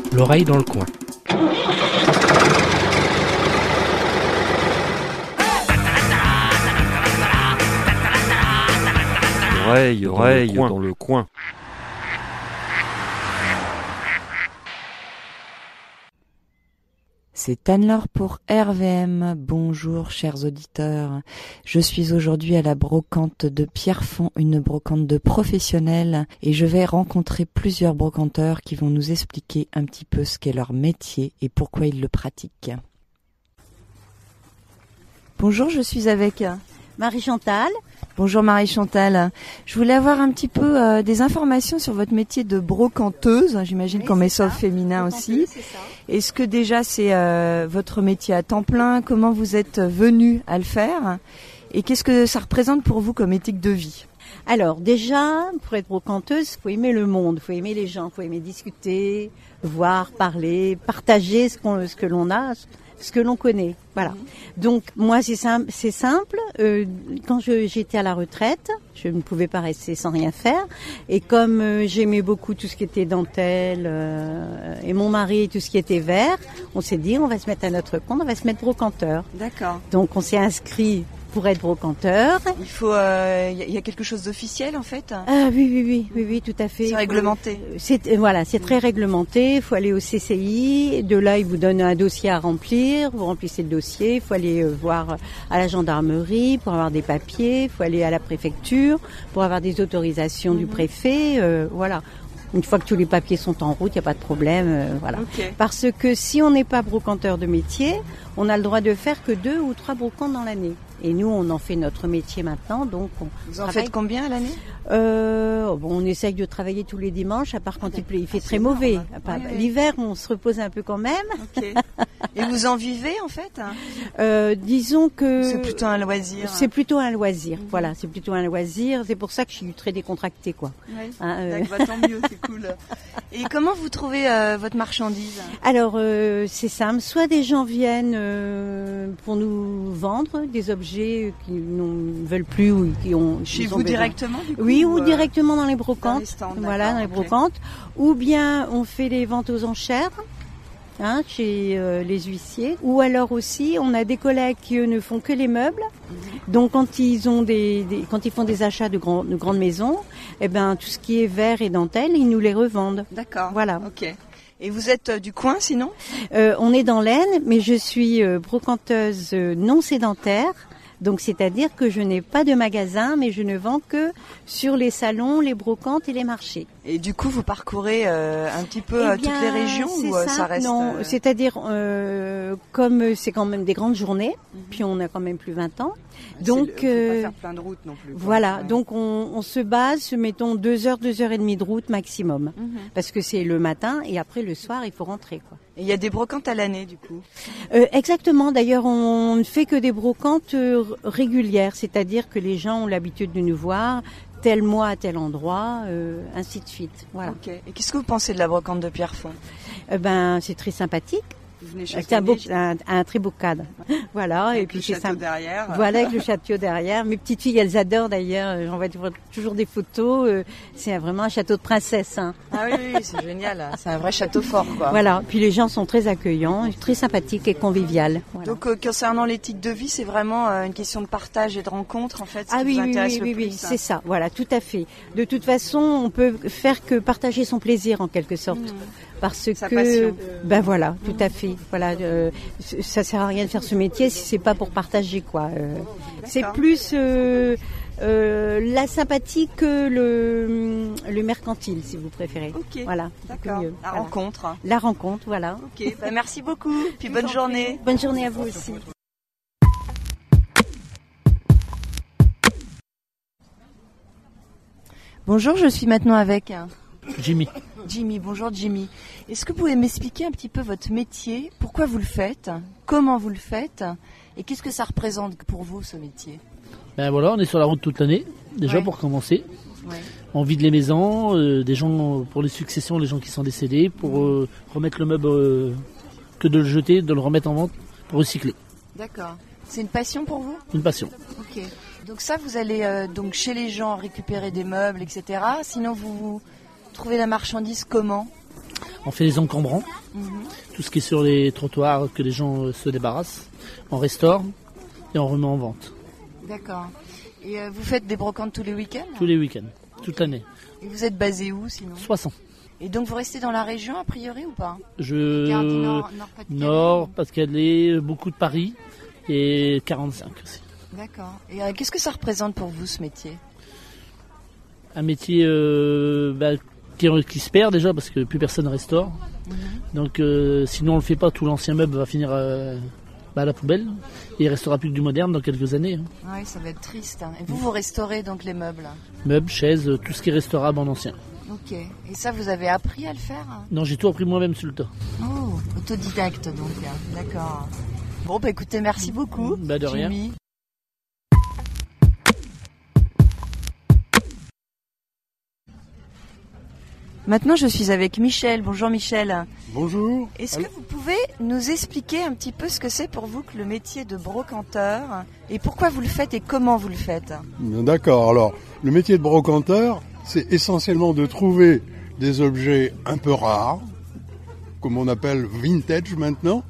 L'oreille dans le coin. L'oreille dans le coin. C'est Anne-Laure pour RVM. Bonjour chers auditeurs. Je suis aujourd'hui à la brocante de Pierrefonds, une brocante de professionnels, et je vais rencontrer plusieurs brocanteurs qui vont nous expliquer un petit peu ce qu'est leur métier et pourquoi ils le pratiquent. Bonjour, je suis avec Marie-Chantal. Bonjour Marie-Chantal. Je voulais avoir un petit peu des informations sur votre métier de brocanteuse. J'imagine qu'on met ça au féminin aussi. Est-ce que déjà c'est votre métier à temps plein? Comment vous êtes venue à le faire? Et qu'est-ce que ça représente pour vous comme éthique de vie? Alors déjà, pour être brocanteuse, il faut aimer le monde, il faut aimer les gens, il faut aimer discuter, voir, parler, partager ce que l'on a, ce que l'on connaît. Voilà. Donc moi c'est simple. Quand j'étais à la retraite, je ne pouvais pas rester sans rien faire. Et comme j'aimais beaucoup tout ce qui était dentelle et mon mari tout ce qui était verre, on s'est dit on va se mettre à notre compte, on va se mettre brocanteur. D'accord. Donc on s'est inscrit pour être brocanteur. Il faut, y a quelque chose d'officiel en fait? Ah oui, tout à fait. C'est réglementé. C'est très réglementé. Il faut aller au CCI. De là, ils vous donnent un dossier à remplir. Vous remplissez le dossier. Il faut aller voir à la gendarmerie pour avoir des papiers. Il faut aller à la préfecture pour avoir des autorisations du préfet. Voilà. Une fois que tous les papiers sont en route, il n'y a pas de problème. Voilà. Okay. Parce que si on n'est pas brocanteur de métier, on a le droit de faire que 2 ou 3 brocantes dans l'année. Et nous, on en fait notre métier maintenant, donc Vous en faites combien à l'année? On essaye de travailler tous les dimanches, à part quand il fait très mauvais. L'hiver, on se repose un peu quand même. Okay. Et vous en vivez en fait? Disons que c'est plutôt un loisir. C'est plutôt un loisir. Voilà, c'est plutôt un loisir. C'est pour ça que je suis très décontractée, quoi. Oui. D'accord, tant mieux, c'est cool. Et comment vous trouvez votre marchandise? Alors, c'est simple. Soit des gens viennent pour nous vendre des objets qui ne veulent plus ou qui ont chez vous directement du coup, oui, ou directement dans les brocantes. Dans les stands, voilà, dans les brocantes. Ou bien on fait les ventes aux enchères. Chez les huissiers, ou alors aussi on a des collègues qui eux ne font que les meubles. Donc quand ils font des achats de grandes maisons, eh ben tout ce qui est verre et dentelle, ils nous les revendent. D'accord. Voilà. Ok. Et vous êtes du coin sinon? On est dans l'Aisne, mais je suis brocanteuse non sédentaire. Donc c'est-à-dire que je n'ai pas de magasin, mais je ne vends que sur les salons, les brocantes et les marchés. Et du coup, vous parcourez un petit peu toutes les régions ou ça reste? Non, c'est-à-dire comme c'est quand même des grandes journées, puis on a quand même plus 20 ans. Donc, faut pas faire plein de routes non plus. Voilà, donc on se base, mettons 2 heures, 2 heures et demie de route maximum, parce que c'est le matin et après le soir il faut rentrer, quoi. Et il y a des brocantes à l'année du coup? Exactement. D'ailleurs, on ne fait que des brocantes régulières, c'est-à-dire que les gens ont l'habitude de nous voir tel mois à tel endroit, ainsi de suite. Voilà. Okay. Et qu'est-ce que vous pensez de la brocante de Pierrefonds? C'est très sympathique. C'est un très beau cadre. Voilà. Avec et puis le château derrière. Voilà, avec le château derrière. Mes petites filles, elles adorent d'ailleurs. J'envoie toujours des photos. C'est vraiment un château de princesse. Ah oui, c'est génial. C'est un vrai château fort, quoi. Voilà. Puis les gens sont très accueillants, très sympathiques et conviviaux. Voilà. Donc, concernant l'éthique de vie, c'est vraiment une question de partage et de rencontre, en fait, ce qui vous intéresse le plus. Oui, c'est ça. Voilà, tout à fait. De toute façon, on peut faire que partager son plaisir, en quelque sorte. Parce sa que, passion. Ben voilà, tout à fait. Voilà, ça sert à rien de faire ce métier si c'est pas pour partager, quoi. C'est plus la sympathie que le mercantile, si vous préférez. Ok. Voilà. D'accord. La rencontre. La rencontre, voilà. Ok. Merci beaucoup. Puis bonne journée. Bonne journée à vous aussi. Bonjour, je suis maintenant avec Jimmy. Jimmy, bonjour Jimmy. Est-ce que vous pouvez m'expliquer un petit peu votre métier? Pourquoi vous le faites? Comment vous le faites? Et qu'est-ce que ça représente pour vous, ce métier? Ben voilà, on est sur la route toute l'année, déjà pour commencer. Ouais. On vide les maisons, des gens pour les successions, les gens qui sont décédés, pour remettre le meuble, que de le jeter, de le remettre en vente, pour recycler. D'accord. C'est une passion pour vous? Une passion. Ok. Donc ça, vous allez donc chez les gens récupérer des meubles, etc. Sinon, vous trouvez la marchandise comment? On fait les encombrants, tout ce qui est sur les trottoirs, que les gens se débarrassent. On restaure et on remet en vente. D'accord. Et vous faites des brocantes tous les week-ends ? Tous les week-ends, toute l'année. Et vous êtes basé où sinon ? Soissons. Et donc vous restez dans la région a priori ou pas ? Nord, Pas-de-Calais, beaucoup de Paris et 45 aussi. D'accord. Et qu'est-ce que ça représente pour vous ce métier ? Un métier qui se perd déjà parce que plus personne restaure. Donc sinon on le fait pas, tout l'ancien meuble va finir à la poubelle et il restera plus que du moderne dans quelques années. Oui, ça va être triste. Et vous restaurez donc les meubles ? Meubles, chaises, tout ce qui est restaurable en ancien. Ok. Et ça, vous avez appris à le faire ? Non, j'ai tout appris moi-même sur le tas. Oh, autodidacte donc. D'accord. Bon, écoutez, merci beaucoup. De rien. Jimmy. Maintenant, je suis avec Michel. Bonjour Michel. Bonjour. Est-ce que vous pouvez nous expliquer un petit peu ce que c'est pour vous que le métier de brocanteur et pourquoi vous le faites et comment vous le faites ? D'accord. Alors, le métier de brocanteur, c'est essentiellement de trouver des objets un peu rares, comme on appelle vintage maintenant,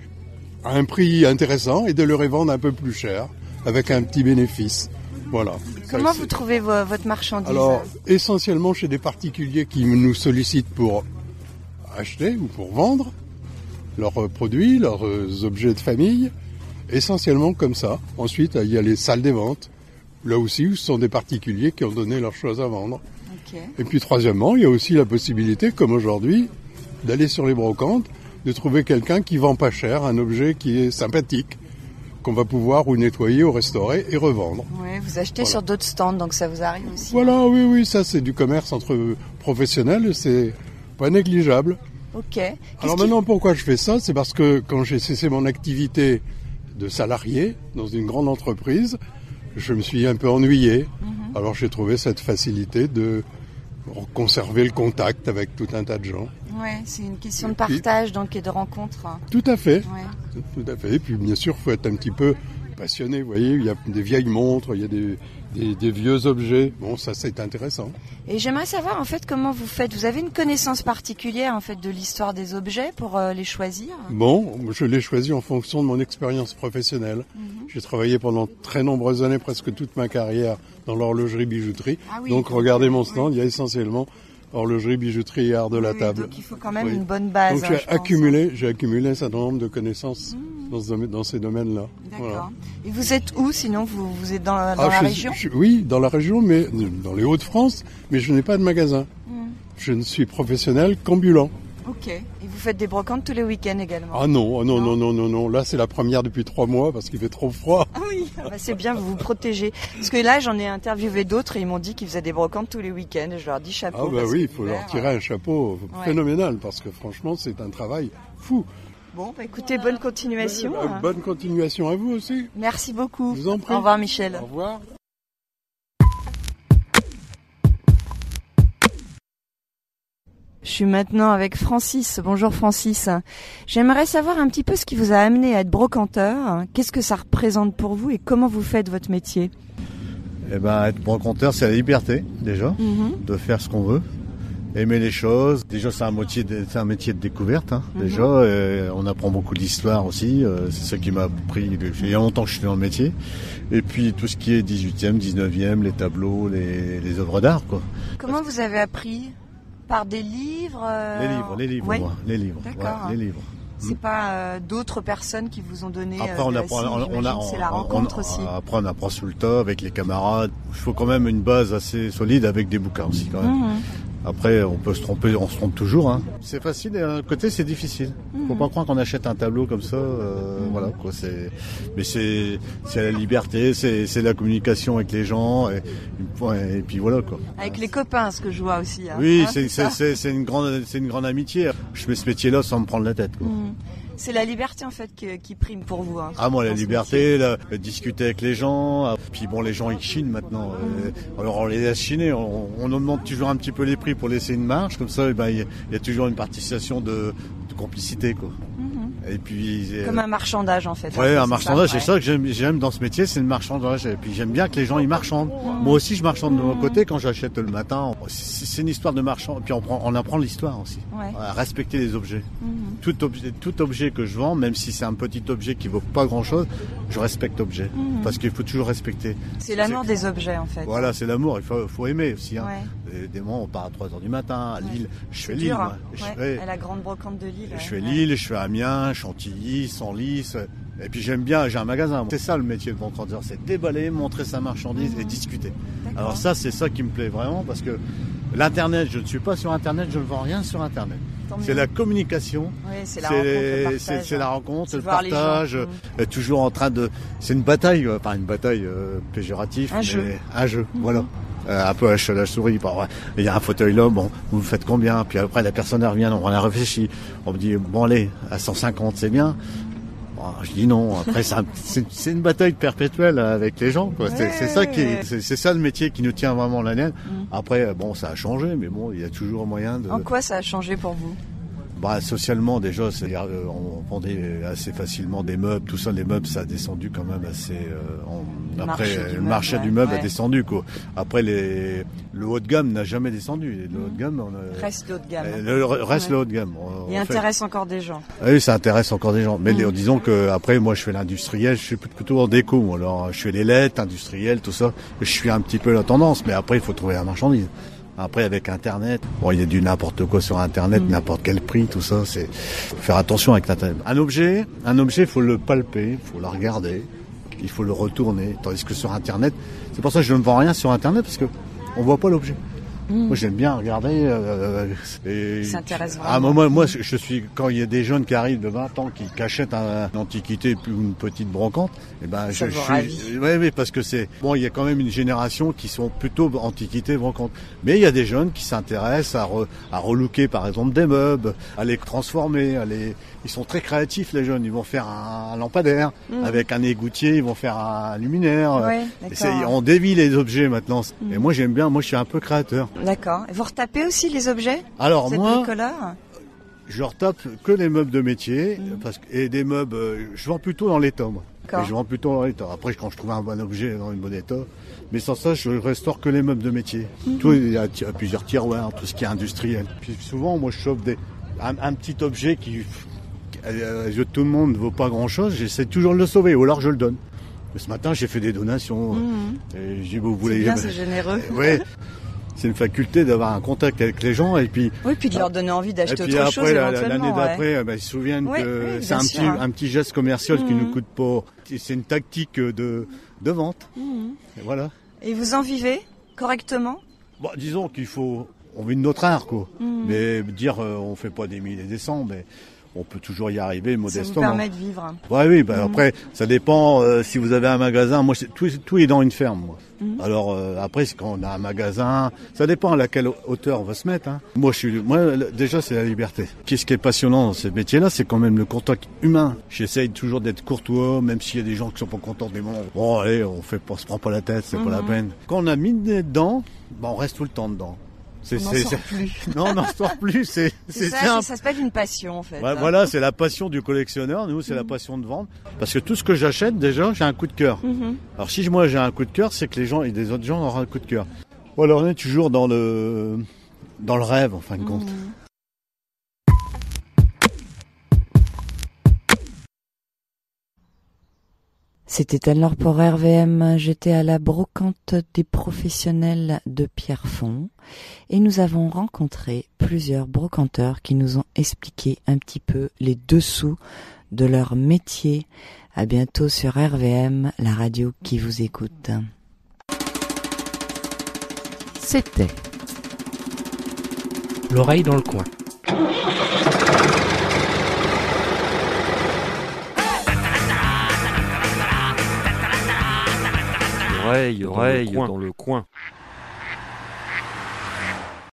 à un prix intéressant et de le revendre un peu plus cher, avec un petit bénéfice. Voilà. Comment vous trouvez votre marchandise ? Alors, essentiellement chez des particuliers qui nous sollicitent pour acheter ou pour vendre leurs produits, leurs objets de famille, essentiellement comme ça. Ensuite, il y a les salles des ventes, là aussi où ce sont des particuliers qui ont donné leurs choses à vendre. Okay. Et puis troisièmement, il y a aussi la possibilité, comme aujourd'hui, d'aller sur les brocantes, de trouver quelqu'un qui vend pas cher, un objet qui est sympathique, qu'on va pouvoir ou nettoyer ou restaurer et revendre. Oui, vous achetez sur d'autres stands, donc ça vous arrive aussi. Voilà, oui, ça c'est du commerce entre professionnels, c'est pas négligeable. Ok. Alors maintenant, pourquoi je fais ça ? C'est parce que quand j'ai cessé mon activité de salarié dans une grande entreprise, je me suis un peu ennuyé. Alors j'ai trouvé cette facilité de conserver le contact avec tout un tas de gens. Oui, c'est une question de partage donc et de rencontre. Tout à fait. Ouais. Tout à fait. Et puis bien sûr, il faut être un petit peu passionné. Vous voyez, il y a des vieilles montres, il y a des vieux objets. Bon, ça c'est intéressant. Et j'aimerais savoir en fait comment vous faites. Vous avez une connaissance particulière en fait de l'histoire des objets pour les choisir ? Bon, je l'ai choisi en fonction de mon expérience professionnelle. J'ai travaillé pendant très nombreuses années, presque toute ma carrière, dans l'horlogerie-bijouterie. Ah oui, donc regardez mon stand, il y a essentiellement horlogerie, bijouterie et art de la table. Donc il faut quand même une bonne base. Donc j'ai accumulé un certain nombre de connaissances dans ces domaines-là. D'accord. Voilà. Et vous êtes où sinon vous êtes dans la région ? Oui, dans la région, mais dans les Hauts-de-France, mais je n'ai pas de magasin. Je ne suis professionnel qu'ambulant. Ok. Et vous faites des brocantes tous les week-ends également ? Ah non. Là, c'est la première depuis 3 mois parce qu'il fait trop froid. Ah oui, c'est bien, vous vous protégez. Parce que là, j'en ai interviewé d'autres et ils m'ont dit qu'ils faisaient des brocantes tous les week-ends. Je leur dis chapeau. Ah bah oui, il faut leur tirer un chapeau phénoménal parce que franchement, c'est un travail fou. Bon, écoutez, bonne continuation. Bonne continuation à vous aussi. Merci beaucoup. Je vous en prie. Au revoir Michel. Au revoir. Je suis maintenant avec Francis. Bonjour Francis. J'aimerais savoir un petit peu ce qui vous a amené à être brocanteur. Qu'est-ce que ça représente pour vous et comment vous faites votre métier ? Être brocanteur, c'est la liberté déjà, de faire ce qu'on veut, aimer les choses. Déjà, c'est un métier de découverte. Déjà, on apprend beaucoup d'histoire aussi. C'est ça qui m'a pris. Il y a longtemps que je suis dans le métier. Et puis tout ce qui est 18e, 19e, les tableaux, les œuvres d'art, quoi. Comment vous avez appris ? Par des livres Les livres, ouais. moi. Les livres. D'accord. Ouais, les livres. C'est pas d'autres personnes qui vous ont donné après, on apprend, c'est la rencontre aussi. Après, on apprend sous le tas avec les camarades. Il faut quand même une base assez solide avec des bouquins aussi, quand même. Après, on peut se tromper, on se trompe toujours. C'est facile et d'un côté, c'est difficile. Faut pas croire qu'on achète un tableau comme ça. Voilà, quoi. Mais c'est la liberté, c'est la communication avec les gens et puis voilà, quoi. Avec les copains, ce que je vois aussi. Oui, c'est une grande amitié. Je fais ce métier-là sans me prendre la tête, quoi. C'est la liberté en fait qui prime pour vous. Moi la liberté, discuter avec les gens. Puis bon, les gens ils chinent maintenant. Alors on les laisse chiner. On augmente toujours un petit peu les prix pour laisser une marge. Comme ça, il y a toujours une participation de complicité, quoi. Et puis comme un marchandage en fait. Ouais, un marchandage, ça, c'est ça que j'aime dans ce métier, c'est le marchandage. Et puis j'aime bien que les gens ils marchandent. Moi aussi je marchande de mon côté quand j'achète le matin. C'est une histoire de marchand. Puis on apprend l'histoire aussi. Ouais. À respecter les objets. Tout objet que je vends, même si c'est un petit objet qui vaut pas grand chose, je respecte l'objet. Parce qu'il faut toujours respecter. C'est l'amour des objets en fait. Voilà, c'est l'amour, il faut aimer aussi. Hein. Ouais. Des moments on part à 3h du matin, à Lille, je fais C'est Lille. dur, Moi. hein. À la grande brocante de Lille. Je fais Lille, je fais Amiens, Chantilly, Senlis. Et puis j'aime bien, j'ai un magasin. C'est ça le métier de brocanteur, c'est déballer, montrer sa marchandise et discuter. Alors ça, c'est ça qui me plaît vraiment parce que l'Internet, je ne suis pas sur Internet, je ne vends rien sur Internet. C'est la communication, c'est la rencontre, c'est la rencontre, le partage, toujours en train de... C'est une bataille, pas une bataille péjorative, un jeu, voilà. Un peu à la souris, il y a un fauteuil là, bon, vous faites combien? Puis après la personne elle revient, on a réfléchi, on me dit bon allez, à 150 c'est bien. Bon, je dis non, après c'est une bataille perpétuelle avec les gens, quoi. C'est ça le métier qui nous tient vraiment la laine. Après bon ça a changé, mais bon il y a toujours moyen de... En quoi ça a changé pour vous? Socialement déjà, on vendait assez facilement des meubles, tout ça, les meubles ça a descendu quand même assez. Le marché du meuble a descendu quoi. Après le haut de gamme n'a jamais descendu. Le haut de gamme reste le haut de gamme. Reste le haut de gamme. Il intéresse encore des gens. Oui, ça intéresse encore des gens. Mais disons que après moi je fais l'industriel, je suis plutôt en déco. Alors je fais les lettres, industriel, tout ça. Je suis un petit peu la tendance, mais après il faut trouver la marchandise. Après, avec Internet, bon, il y a du n'importe quoi sur Internet, n'importe quel prix, tout ça, faut faire attention avec Internet. Un objet, il faut le palper, il faut le regarder, il faut le retourner. Tandis que sur Internet, c'est pour ça que je ne vends rien sur Internet, parce que on voit pas l'objet. Moi, j'aime bien regarder. S'intéresse vraiment. Moi, je suis quand il y a des jeunes qui arrivent de 20 ans qui achètent une antiquité puis une petite brocante, je suis. Oui, parce que il y a quand même une génération qui sont plutôt antiquité brocante. Mais il y a des jeunes qui s'intéressent à relooker par exemple des meubles, à les transformer, ils sont très créatifs les jeunes. Ils vont faire un lampadaire avec un égoutier, ils vont faire un luminaire. On dévie les objets maintenant. Et moi j'aime bien. Moi je suis un peu créateur. D'accord. Et vous retapez aussi les objets? Alors moi, bricoleur? Je retape que les meubles de métier et des meubles. Je vends plutôt dans l'état. Je vends plutôt dans l'état. Après, quand je trouve un bon objet dans une bonne état, mais sans ça, je restaure que les meubles de métier. Tout, il y a plusieurs tiroirs, tout ce qui est industriel. Puis souvent, moi, je chope un petit objet qui tout le monde ne vaut pas grand-chose. J'essaie toujours de le sauver, ou alors je le donne. Ce matin, j'ai fait des donations. Et j'ai dit, vous voulez... C'est bien, c'est généreux. Oui. C'est une faculté d'avoir un contact avec les gens et puis... Oui, puis de leur donner envie d'acheter autre chose éventuellement. L'année d'après, ils se souviennent que c'est un petit geste commercial qui ne coûte pas. C'est une tactique de vente. Et voilà. Et vous en vivez correctement? Disons on vit de notre art, quoi. Mais dire on fait pas des milliers et des cents, mais... On peut toujours y arriver modestement. Ça vous permet de vivre. Oui. Après, ça dépend si vous avez un magasin. Moi, tout est dans une ferme. Moi. Alors après, quand on a un magasin, ça dépend à laquelle hauteur on va se mettre. Hein. Moi, déjà, c'est la liberté. Qu'est-ce qui est passionnant dans ce métier-là, c'est quand même le contact humain. J'essaye toujours d'être courtois, même s'il y a des gens qui sont pas contents des moments. Bon, allez, on se prend pas la tête, c'est pas la peine. Quand on a mis le nez dedans, on reste tout le temps dedans. On n'en sort plus. Non, on n'en sort plus. C'est ça s'appelle une passion en fait. Voilà, c'est la passion du collectionneur. Nous, c'est la passion de vendre. Parce que tout ce que j'achète, déjà, j'ai un coup de cœur. Alors si moi j'ai un coup de cœur, c'est que les autres gens auront un coup de cœur. Voilà, on est toujours dans le rêve en fin de compte. C'était alors pour RVM, j'étais à la brocante des professionnels de Pierrefonds et nous avons rencontré plusieurs brocanteurs qui nous ont expliqué un petit peu les dessous de leur métier. À bientôt sur RVM, la radio qui vous écoute. C'était l'oreille dans le coin. L'oreille dans le coin.